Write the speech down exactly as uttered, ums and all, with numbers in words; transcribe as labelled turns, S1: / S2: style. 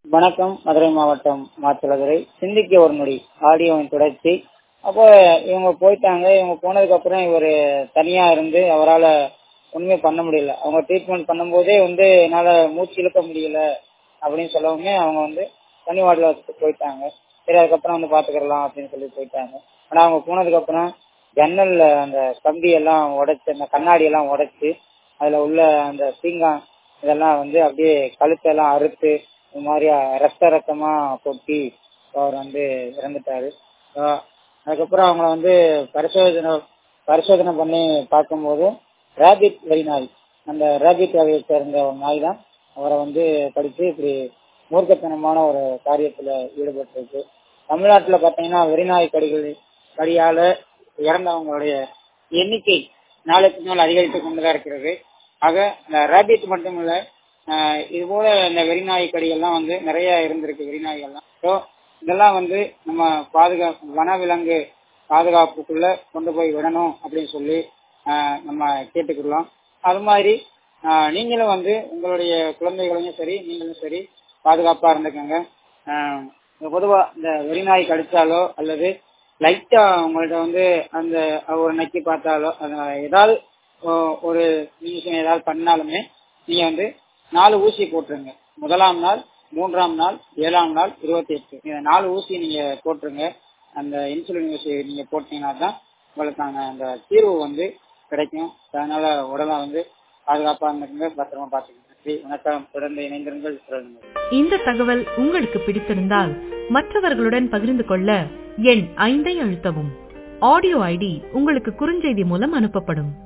S1: வணக்கம். மதுரை மாவட்டம் மாத்துளதுறை. சிந்திக்க ஒரு நொடி ஆடியோவின் தொடர்ச்சி. அப்போ இவங்க போயிட்டாங்க. இவங்க போனதுக்கு அப்புறம் இவர் தனியா இருந்து அவரால் ஒண்ணுமே பண்ண முடியல. அவங்க ட்ரீட்மெண்ட் பண்ணும்போதே வந்து என்னால மூச்சு இழுக்க முடியல அப்படின்னு சொல்லவுமே அவங்க வந்து தனி வார்டில் வச்சுட்டு போயிட்டாங்க. சரி, அதுக்கப்புறம் வந்து பாத்துக்கலாம் அப்படின்னு சொல்லி போயிட்டாங்க. ஆனா அவங்க போனதுக்கு அப்புறம் ஜன்னல்ல அந்த கம்பி எல்லாம் உடைச்சு, அந்த கண்ணாடி எல்லாம் உடைச்சு, அதுல உள்ள அந்த பீங்கான் இதெல்லாம் வந்து அப்படியே கழுத்தெல்லாம் அறுத்து இந்த மாதிரி ரத்த ரத்தமா கொட்டி அவர் வந்து இறந்துட்டாரு. ஆஹ் அதுக்கப்புறம் அவங்கள வந்து பரிசோதனை பரிசோதனை பண்ணி பார்க்கும்போது ரேபிட் வெறிநாய், அந்த ரேபிட் வகையை சேர்ந்த ஒரு நாய் தான் அவரை வந்து கடிச்சு இப்படி மூர்க்கத்தனமான ஒரு காரியத்துல ஈடுபட்டிருக்கு. தமிழ்நாட்டுல பாத்தீங்கன்னா வெறிநாய் கடிகள் கடியால இறந்தவங்களுடைய எண்ணிக்கை நாளுக்கு நாள் அதிகரித்து கொண்டுதான் இருக்கிறது. ஆக இந்த ரேபிட் மட்டும் இல்ல, இது போல இந்த வெறிநாய் கடிகள்லாம் வந்து நிறைய இருந்திருக்கு, வெறிநாய்கள்லாம். ஸோ இதெல்லாம் வந்து நம்ம பாதுகாப்பு, வனவிலங்கு பாதுகாப்புக்குள்ள கொண்டு போய் விடணும் அப்படின்னு சொல்லி நம்ம கேட்டுக்கலாம். அது மாதிரி நீங்களும் வந்து உங்களுடைய குழந்தைகளையும் சரி நீங்களும் சரி பாதுகாப்பா இருந்துக்கங்க. பொதுவா இந்த வெறிநாய் கடிச்சாலோ அல்லது லைட்டா உங்கள்ட்ட வந்து அந்த ஒரு நக்கி பார்த்தாலோ ஏதாவது ஒரு நிமிஷம் ஏதாவது பண்ணாலுமே நீங்க வந்து நாலு ஊசி போட்டுருங்க. முதலாம் நாள், மூன்றாம் நாள், ஏழாம் நாள், இருபத்தி எட்டு இந்த நாலு ஊசி நீங்க போட்டுருங்க. அந்த இன்சுலின் ஊசி நீங்க போட்டீங்கன்னா தான் உங்களுக்கான அந்த தீர்வு வந்து கிடைக்கும். அதனால உடலை வந்து பாதுகாப்பா இருந்துங்க, பத்திரமா பாத்துக்கங்க. வணக்கம். தொடர்ந்து இணைந்திருங்கள்.
S2: இந்த தகவல் உங்களுக்கு பிடித்திருந்தால் மற்றவர்களுடன் பகிர்ந்து கொள்ள எண் ஐந்தை அழுத்தவும். ஆடியோ ஐடி உங்களுக்கு குறுஞ்செய்தி மூலம் அனுப்பப்படும்.